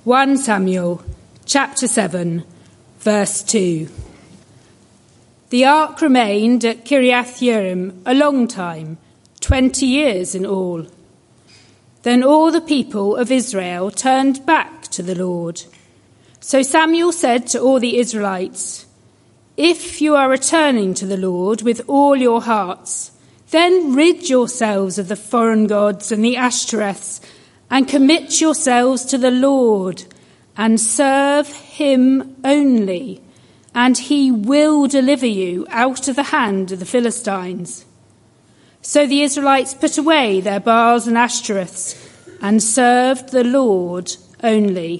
1 Samuel chapter 7, verse 2. The ark remained at Kiriath Jearim a long time, 20 years in all. Then all the people of Israel turned back to the Lord. So Samuel said to all the Israelites, "If you are returning to the Lord with all your hearts, then rid yourselves of the foreign gods and the Ashtoreths, and commit yourselves to the Lord, and serve him only, and he will deliver you out of the hand of the Philistines." So the Israelites put away their Baals and Ashtoreths, and served the Lord only.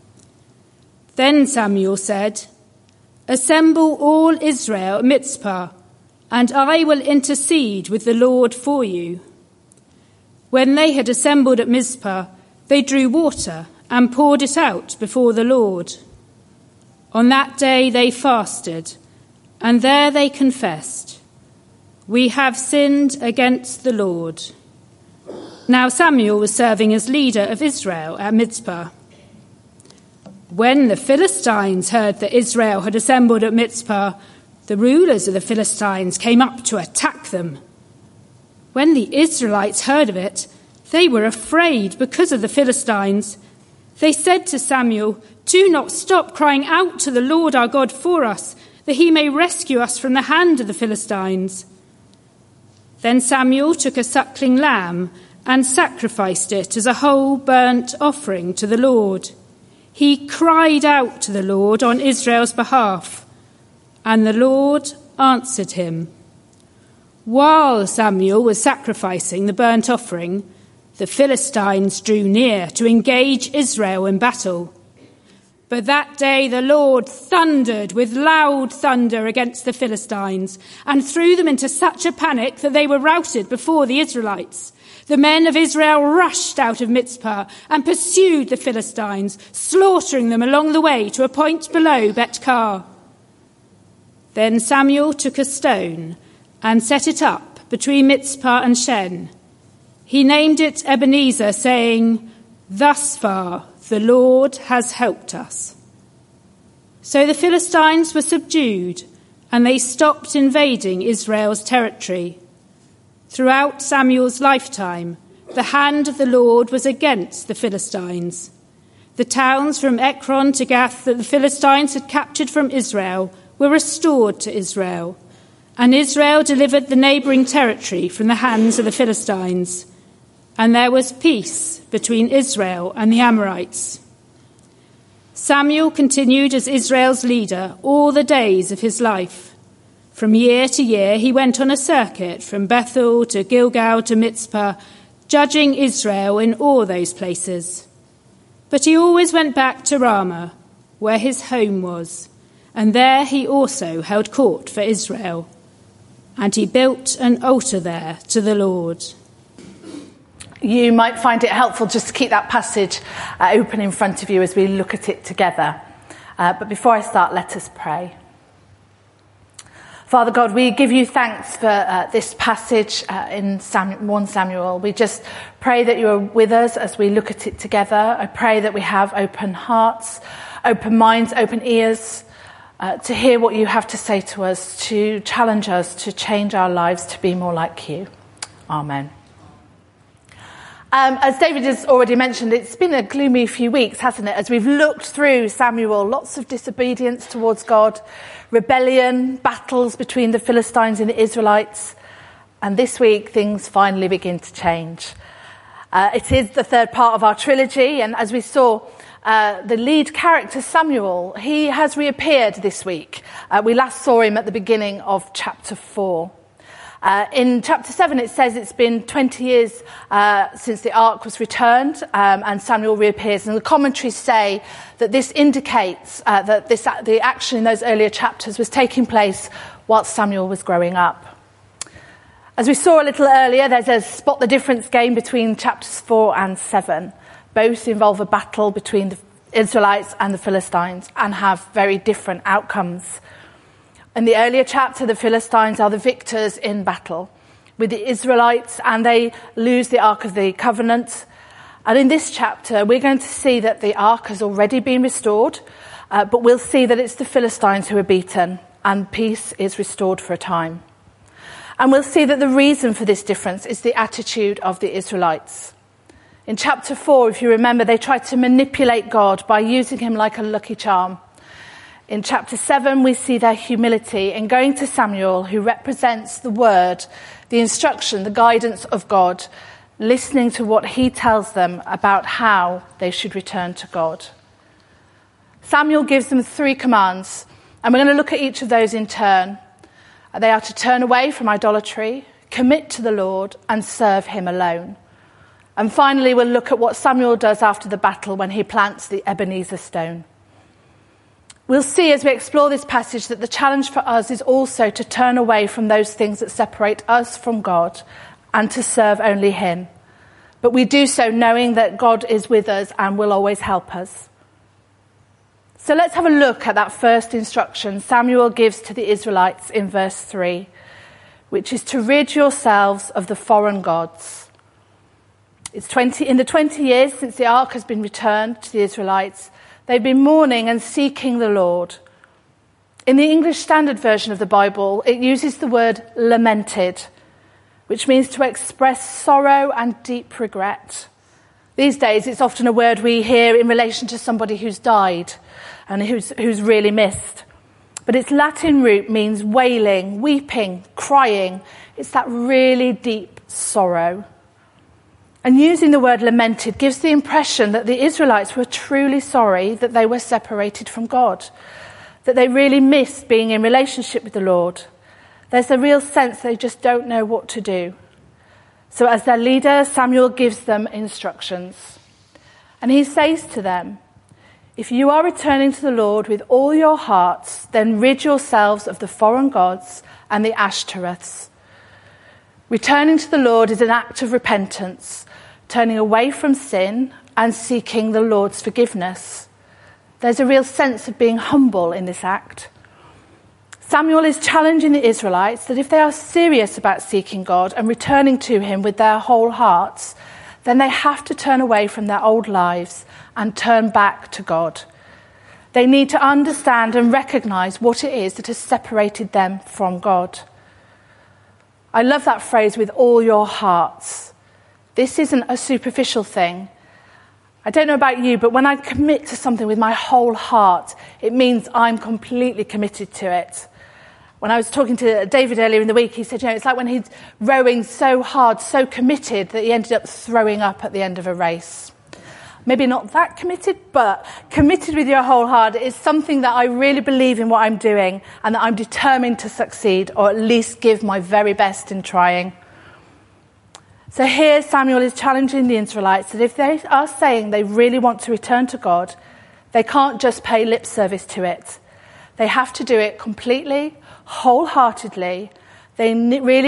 Then Samuel said, "Assemble all Israel at Mizpah, and I will intercede with the Lord for you." When they had assembled at Mizpah, they drew water and poured it out before the Lord. On that day they fasted, and there they confessed, "We have sinned against the Lord." Now Samuel was serving as leader of Israel at Mizpah. When the Philistines heard that Israel had assembled at Mizpah, the rulers of the Philistines came up to attack them. When the Israelites heard of it, they were afraid because of the Philistines. They said to Samuel, "Do not stop crying out to the Lord our God for us, that he may rescue us from the hand of the Philistines." Then Samuel took a suckling lamb and sacrificed it as a whole burnt offering to the Lord. He cried out to the Lord on Israel's behalf, and the Lord answered him. While Samuel was sacrificing the burnt offering, the Philistines drew near to engage Israel in battle. But that day the Lord thundered with loud thunder against the Philistines and threw them into such a panic that they were routed before the Israelites. The men of Israel rushed out of Mizpah and pursued the Philistines, slaughtering them along the way to a point below Bet-Kar. Then Samuel took a stone and set it up between Mizpah and Shen. He named it Ebenezer, saying, "Thus far the Lord has helped us." So the Philistines were subdued, and they stopped invading Israel's territory. Throughout Samuel's lifetime, the hand of the Lord was against the Philistines. The towns from Ekron to Gath that the Philistines had captured from Israel were restored to Israel, and Israel delivered the neighbouring territory from the hands of the Philistines, and there was peace between Israel and the Amorites. Samuel continued as Israel's leader all the days of his life. From year to year he went on a circuit from Bethel to Gilgal to Mizpah, judging Israel in all those places. But he always went back to Ramah, where his home was, and there he also held court for Israel. And he built an altar there to the Lord. You might find it helpful just to keep that passage open in front of you as we look at it together. But before I start, let us pray. Father God, we give you thanks for this passage in 1 Samuel. We just pray that you are with us as we look at it together. I pray that we have open hearts, open minds, open ears to hear what you have to say to us, to challenge us, to change our lives to be more like you. Amen. As David has already mentioned, it's been a gloomy few weeks, hasn't it? As we've looked through Samuel, lots of disobedience towards God, rebellion, battles between the Philistines and the Israelites. And this week, things finally begin to change. It is the third part of our trilogy. And as we saw, the lead character, Samuel, he has reappeared this week. We last saw him at the beginning of chapter 4. In chapter 7, it says it's been 20 years since the ark was returned, and Samuel reappears. And the commentaries say that this indicates that the action in those earlier chapters was taking place whilst Samuel was growing up. As we saw a little earlier, there's a spot the difference game between chapters 4 and 7. Both involve a battle between the Israelites and the Philistines and have very different outcomes. In the earlier chapter, the Philistines are the victors in battle with the Israelites, and they lose the Ark of the Covenant. And in this chapter, we're going to see that the ark has already been restored, but we'll see that it's the Philistines who are beaten, and peace is restored for a time. And we'll see that the reason for this difference is the attitude of the Israelites. In chapter 4, if you remember, they tried to manipulate God by using him like a lucky charm. In chapter 7, we see their humility in going to Samuel, who represents the word, the instruction, the guidance of God, listening to what he tells them about how they should return to God. Samuel gives them 3 commands, and we're going to look at each of those in turn. They are to turn away from idolatry, commit to the Lord, and serve him alone. And finally, we'll look at what Samuel does after the battle when he plants the Ebenezer stone. We'll see as we explore this passage that the challenge for us is also to turn away from those things that separate us from God and to serve only him. But we do so knowing that God is with us and will always help us. So let's have a look at that first instruction Samuel gives to the Israelites in verse 3, which is to rid yourselves of the foreign gods. It's in the 20 years since the ark has been returned to the Israelites, they've been mourning and seeking the Lord. In the English Standard Version of the Bible, it uses the word lamented, which means to express sorrow and deep regret. These days, it's often a word we hear in relation to somebody who's died and who's really missed. But its Latin root means wailing, weeping, crying. It's that really deep sorrow. And using the word lamented gives the impression that the Israelites were truly sorry that they were separated from God, that they really missed being in relationship with the Lord. There's a real sense they just don't know what to do. So as their leader, Samuel gives them instructions. And he says to them, if you are returning to the Lord with all your hearts, then rid yourselves of the foreign gods and the Ashtoreths. Returning to the Lord is an act of repentance, turning away from sin and seeking the Lord's forgiveness. There's a real sense of being humble in this act. Samuel is challenging the Israelites that if they are serious about seeking God and returning to him with their whole hearts, then they have to turn away from their old lives and turn back to God. They need to understand and recognize what it is that has separated them from God. I love that phrase, with all your hearts. This isn't a superficial thing. I don't know about you, but when I commit to something with my whole heart, it means I'm completely committed to it. When I was talking to David earlier in the week, he said, it's like when he's rowing so hard, so committed, that he ended up throwing up at the end of a race. Maybe not that committed, but committed with your whole heart is something that I really believe in what I'm doing and that I'm determined to succeed, or at least give my very best in trying. So here Samuel is challenging the Israelites that if they are saying they really want to return to God, they can't just pay lip service to it. They have to do it completely, wholeheartedly. They really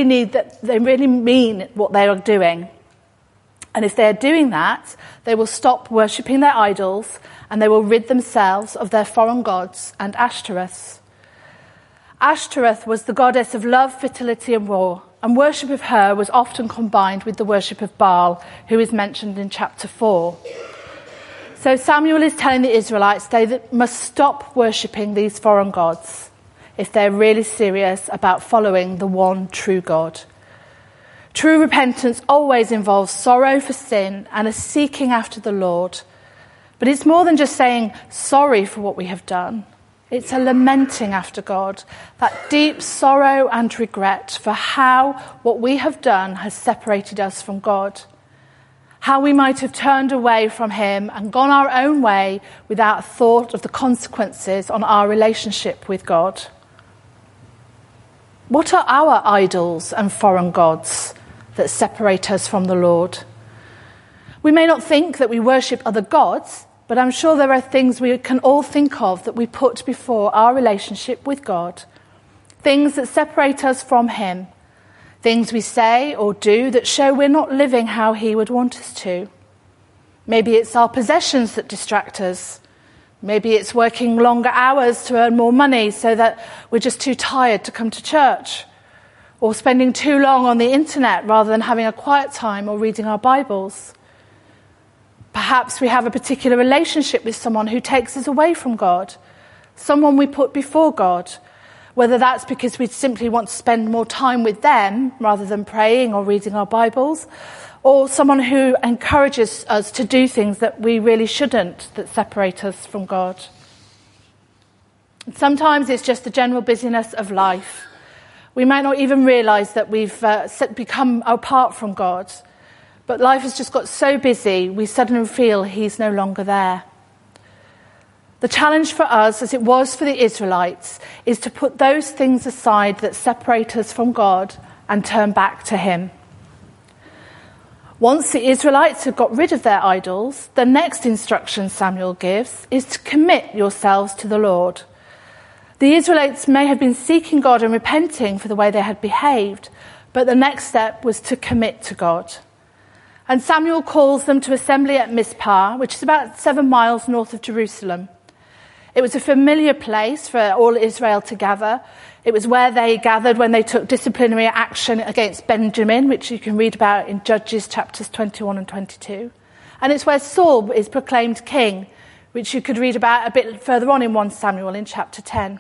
mean what they are doing. And if they're doing that, they will stop worshipping their idols and they will rid themselves of their foreign gods and Ashtoreths. Ashtoreth was the goddess of love, fertility and war, and worship of her was often combined with the worship of Baal, who is mentioned in chapter 4. So Samuel is telling the Israelites they must stop worshipping these foreign gods if they're really serious about following the one true God. True repentance always involves sorrow for sin and a seeking after the Lord. But it's more than just saying sorry for what we have done. It's a lamenting after God, that deep sorrow and regret for how what we have done has separated us from God. How we might have turned away from him and gone our own way without thought of the consequences on our relationship with God. What are our idols and foreign gods that separate us from the Lord? We may not think that we worship other gods, but I'm sure there are things we can all think of that we put before our relationship with God. Things that separate us from him. Things we say or do that show we're not living how he would want us to. Maybe it's our possessions that distract us. Maybe it's working longer hours to earn more money so that we're just too tired to come to church. Or spending too long on the internet rather than having a quiet time or reading our Bibles. Perhaps we have a particular relationship with someone who takes us away from God, someone we put before God, whether that's because we simply want to spend more time with them rather than praying or reading our Bibles, or someone who encourages us to do things that we really shouldn't, that separate us from God. Sometimes it's just the general busyness of life. We might not even realise that we've become apart from God, but life has just got so busy we suddenly feel he's no longer there. The challenge for us, as it was for the Israelites, is to put those things aside that separate us from God and turn back to him. Once the Israelites have got rid of their idols, the next instruction Samuel gives is to commit yourselves to the Lord. The Israelites may have been seeking God and repenting for the way they had behaved, but the next step was to commit to God. And Samuel calls them to assembly at Mizpah, which is about 7 miles north of Jerusalem. It was a familiar place for all Israel to gather. It was where they gathered when they took disciplinary action against Benjamin, which you can read about in Judges chapters 21 and 22. And it's where Saul is proclaimed king, which you could read about a bit further on in 1 Samuel in chapter 10.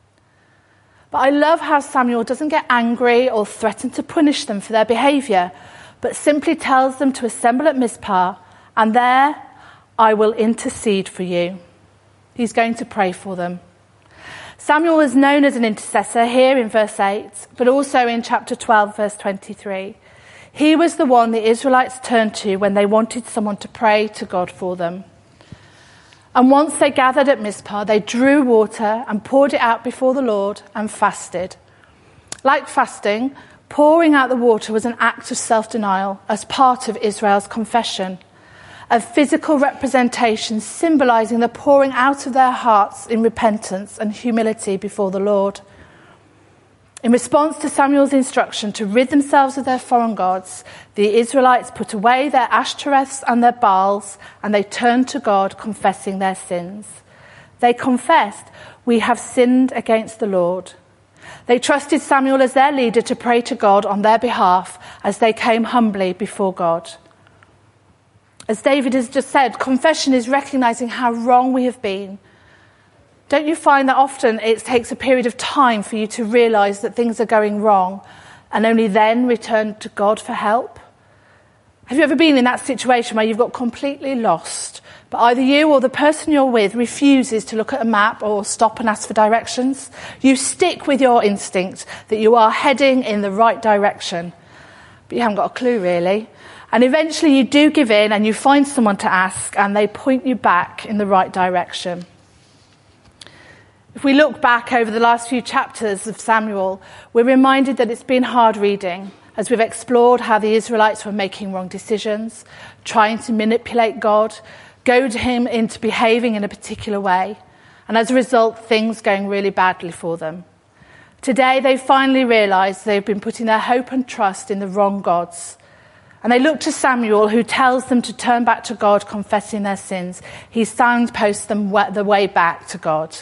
But I love how Samuel doesn't get angry or threaten to punish them for their behaviour, but simply tells them to assemble at Mizpah, and there I will intercede for you. He's going to pray for them. Samuel is known as an intercessor here in verse 8, but also in chapter 12, verse 23. He was the one the Israelites turned to when they wanted someone to pray to God for them. And once they gathered at Mizpah, they drew water and poured it out before the Lord and fasted. Like fasting, pouring out the water was an act of self-denial as part of Israel's confession, a physical representation symbolising the pouring out of their hearts in repentance and humility before the Lord. In response to Samuel's instruction to rid themselves of their foreign gods, the Israelites put away their Ashtoreths and their Baals, and they turned to God, confessing their sins. They confessed, "We have sinned against the Lord." They trusted Samuel as their leader to pray to God on their behalf as they came humbly before God. As David has just said, confession is recognising how wrong we have been. Don't you find that often it takes a period of time for you to realise that things are going wrong and only then return to God for help? Have you ever been in that situation where you've got completely lost, but either you or the person you're with refuses to look at a map or stop and ask for directions? You stick with your instinct that you are heading in the right direction, but you haven't got a clue really. And eventually you do give in and you find someone to ask and they point you back in the right direction. If we look back over the last few chapters of Samuel, we're reminded that it's been hard reading as we've explored how the Israelites were making wrong decisions, trying to manipulate God, goad him into behaving in a particular way, and as a result, things going really badly for them. Today, they finally realised they've been putting their hope and trust in the wrong gods. And they look to Samuel, who tells them to turn back to God, confessing their sins. He signposts them the way back to God.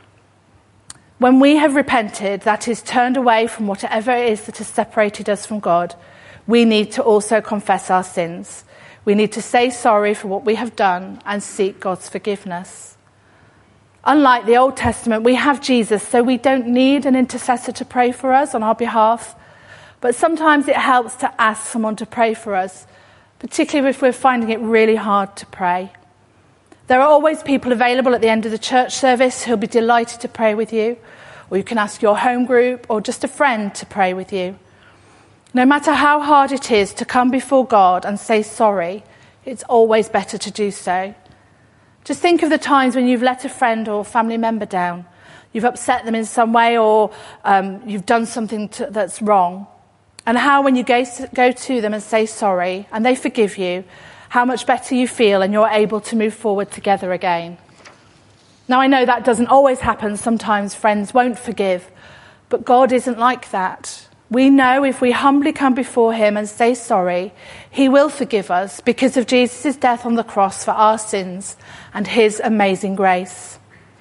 When we have repented, that is, turned away from whatever it is that has separated us from God, we need to also confess our sins. We need to say sorry for what we have done and seek God's forgiveness. Unlike the Old Testament, we have Jesus, so we don't need an intercessor to pray for us on our behalf. But sometimes it helps to ask someone to pray for us, particularly if we're finding it really hard to pray. There are always people available at the end of the church service who'll be delighted to pray with you, or you can ask your home group or just a friend to pray with you. No matter how hard it is to come before God and say sorry, it's always better to do so. Just think of the times when you've let a friend or family member down. You've upset them in some way, or you've done something that's wrong. And how when you go to them and say sorry and they forgive you, how much better you feel and you're able to move forward together again. Now, I know that doesn't always happen. Sometimes friends won't forgive, but God isn't like that. We know if we humbly come before him and say sorry, he will forgive us because of Jesus' death on the cross for our sins and his amazing grace.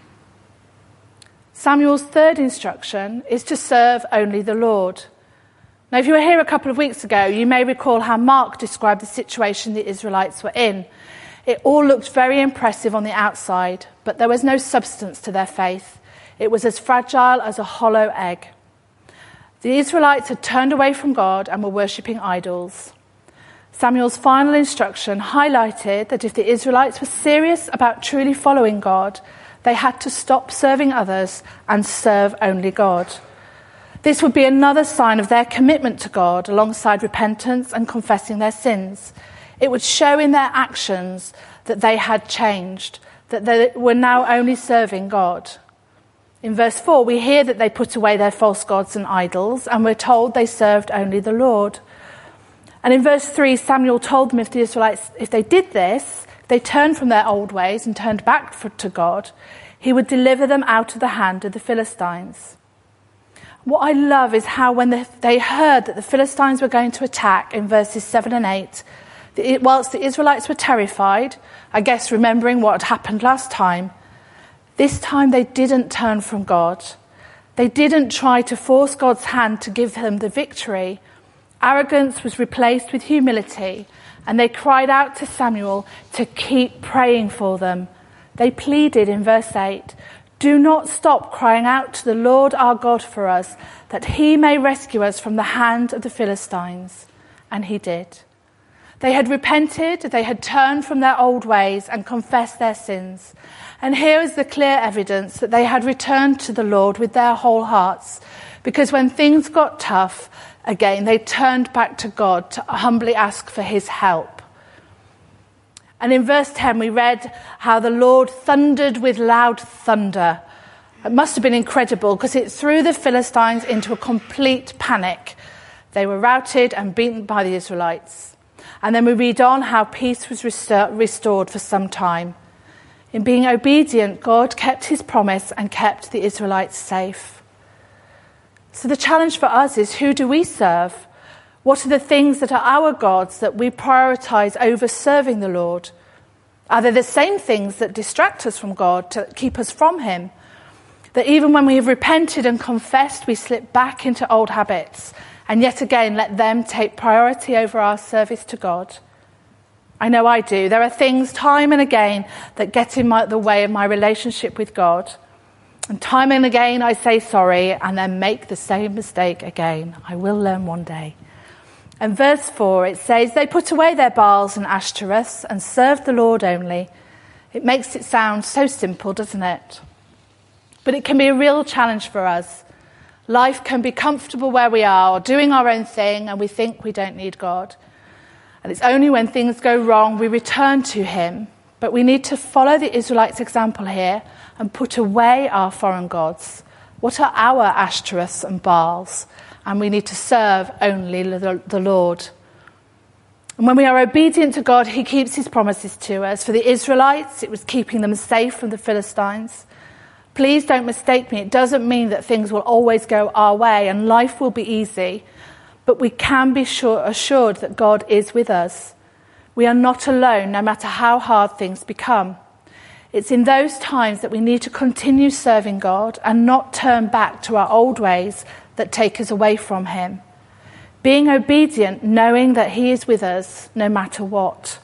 Samuel's third instruction is to serve only the Lord. Now, if you were here a couple of weeks ago, you may recall how Mark described the situation the Israelites were in. It all looked very impressive on the outside, but there was no substance to their faith. It was as fragile as a hollow egg. The Israelites had turned away from God and were worshipping idols. Samuel's final instruction highlighted that if the Israelites were serious about truly following God, they had to stop serving others and serve only God. This would be another sign of their commitment to God alongside repentance and confessing their sins. It would show in their actions that they had changed, that they were now only serving God. In verse 4, we hear that they put away their false gods and idols, and we're told they served only the Lord. And in verse 3, Samuel told them if the Israelites, if they did this, they turned from their old ways and turned back to God, he would deliver them out of the hand of the Philistines. What I love is how when they heard that the Philistines were going to attack in verses 7 and 8, whilst the Israelites were terrified, I guess remembering what had happened last time, this time they didn't turn from God. They didn't try to force God's hand to give them the victory. Arrogance was replaced with humility, and they cried out to Samuel to keep praying for them. They pleaded in verse 8, "Do not stop crying out to the Lord our God for us, that he may rescue us from the hand of the Philistines." And he did. They had repented, they had turned from their old ways and confessed their sins. And here is the clear evidence that they had returned to the Lord with their whole hearts, because when things got tough again, they turned back to God to humbly ask for his help. And in verse 10, we read how the Lord thundered with loud thunder. It must have been incredible because it threw the Philistines into a complete panic. They were routed and beaten by the Israelites. And then we read on how peace was restored for some time. In being obedient, God kept his promise and kept the Israelites safe. So the challenge for us is, who do we serve? What are the things that are our gods that we prioritize over serving the Lord? Are they the same things that distract us from God to keep us from him? That even when we have repented and confessed, we slip back into old habits and yet again let them take priority over our service to God? I know I do. There are things time and again that get in the way of my relationship with God. And time and again I say sorry and then make the same mistake again. I will learn one day. And verse 4, it says, they put away their Baals and Ashtoreths and served the Lord only. It makes it sound so simple, doesn't it? But it can be a real challenge for us. Life can be comfortable where we are, doing our own thing, and we think we don't need God. And it's only when things go wrong we return to him. But we need to follow the Israelites' example here and put away our foreign gods. What are our Ashtoreths and Baals? And we need to serve only the Lord. And when we are obedient to God, he keeps his promises to us. For the Israelites, it was keeping them safe from the Philistines. Please don't mistake me. It doesn't mean that things will always go our way and life will be easy. But we can be assured that God is with us. We are not alone, no matter how hard things become. It's in those times that we need to continue serving God and not turn back to our old ways that take us away from him. Being obedient, knowing that he is with us no matter what.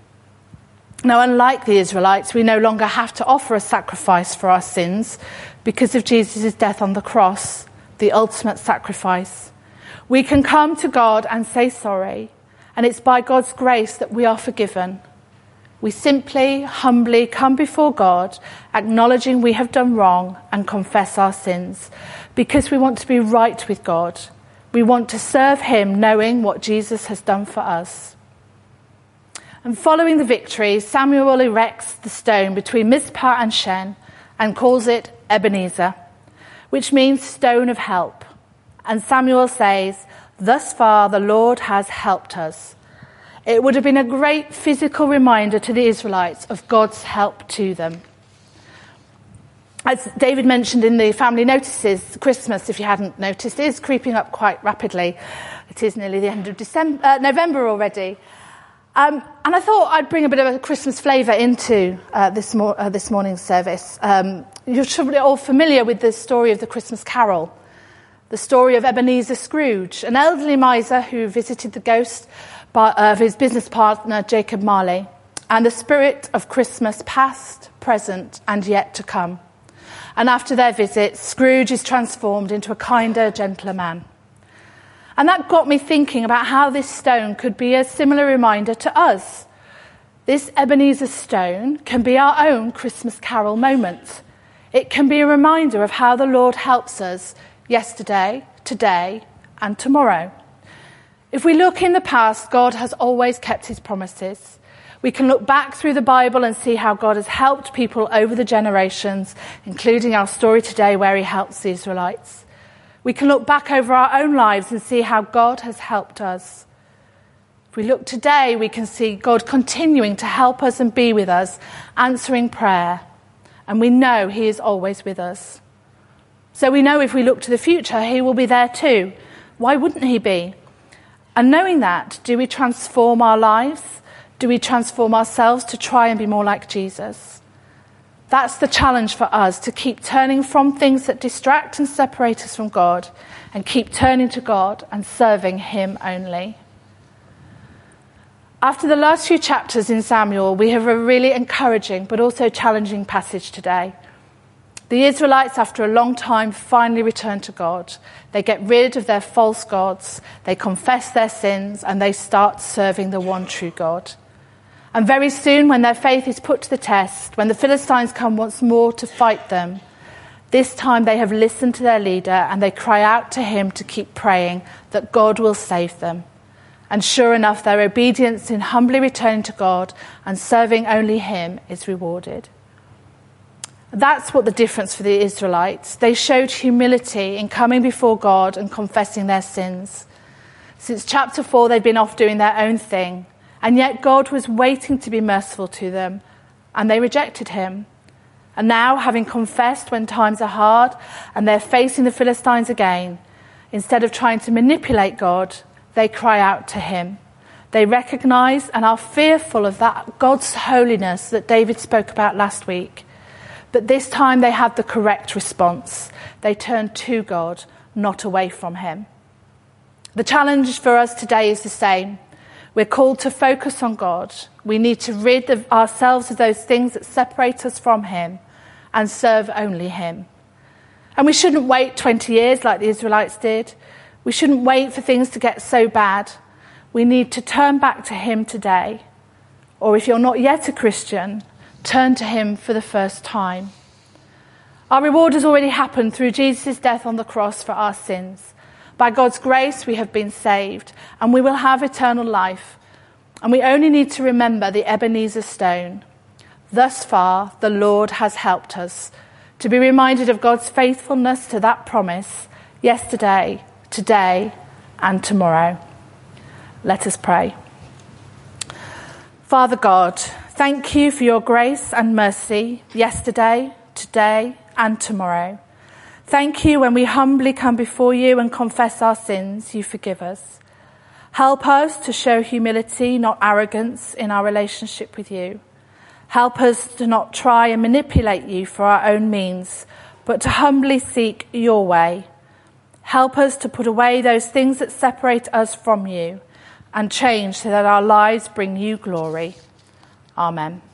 Now, unlike the Israelites, we no longer have to offer a sacrifice for our sins because of Jesus' death on the cross, the ultimate sacrifice. We can come to God and say sorry, and it's by God's grace that we are forgiven. We simply, humbly come before God, acknowledging we have done wrong and confess our sins, because we want to be right with God. We want to serve him knowing what Jesus has done for us. And following the victory, Samuel erects the stone between Mizpah and Shen and calls it Ebenezer, which means stone of help. And Samuel says, thus far the Lord has helped us. It would have been a great physical reminder to the Israelites of God's help to them. As David mentioned in the family notices, Christmas, if you hadn't noticed, is creeping up quite rapidly. It is nearly the end of November already. And I thought I'd bring a bit of a Christmas flavour into this morning's service. You're probably all familiar with the story of the Christmas Carol, the story of Ebenezer Scrooge, an elderly miser who visited the ghost of his business partner, Jacob Marley. and the spirit of Christmas past, present, and yet to come. And after their visit, Scrooge is transformed into a kinder, gentler man. And that got me thinking about how this stone could be a similar reminder to us. This Ebenezer stone can be our own Christmas carol moment. It can be a reminder of how the Lord helps us yesterday, today, and tomorrow. If we look in the past, God has always kept his promises. We can look back through the Bible and see how God has helped people over the generations, including our story today where he helps the Israelites. We can look back over our own lives and see how God has helped us. If we look today, we can see God continuing to help us and be with us, answering prayer. And we know he is always with us. So we know if we look to the future, he will be there too. Why wouldn't he be? And knowing that, do we transform our lives? Do we transform ourselves to try and be more like Jesus? That's the challenge for us, to keep turning from things that distract and separate us from God and keep turning to God and serving him only. After the last few chapters in Samuel, we have a really encouraging but also challenging passage today. The Israelites, after a long time, finally return to God. They get rid of their false gods, they confess their sins, and they start serving the one true God. And very soon, when their faith is put to the test, when the Philistines come once more to fight them, this time they have listened to their leader and they cry out to him to keep praying that God will save them. And sure enough, their obedience in humbly returning to God and serving only him is rewarded. That's what the difference for the Israelites. They showed humility in coming before God and confessing their sins. Since chapter 4, they'd been off doing their own thing. And yet God was waiting to be merciful to them, and they rejected him. And now, having confessed when times are hard and they're facing the Philistines again, instead of trying to manipulate God, they cry out to him. They recognize and are fearful of that God's holiness that David spoke about last week. But this time they have the correct response. They turn to God, not away from him. The challenge for us today is the same. We're called to focus on God. We need to rid ourselves of those things that separate us from him and serve only him. And we shouldn't wait 20 years like the Israelites did. We shouldn't wait for things to get so bad. We need to turn back to him today. Or if you're not yet a Christian, turn to him for the first time. Our reward has already happened through Jesus' death on the cross for our sins. By God's grace, we have been saved, and we will have eternal life. And we only need to remember the Ebenezer stone. Thus far, the Lord has helped us. To be reminded of God's faithfulness to that promise, yesterday, today, and tomorrow. Let us pray. Father God, thank you for your grace and mercy yesterday, today, and tomorrow. Thank you when we humbly come before you and confess our sins, you forgive us. Help us to show humility, not arrogance, in our relationship with you. Help us to not try and manipulate you for our own means, but to humbly seek your way. Help us to put away those things that separate us from you and change so that our lives bring you glory. Amen.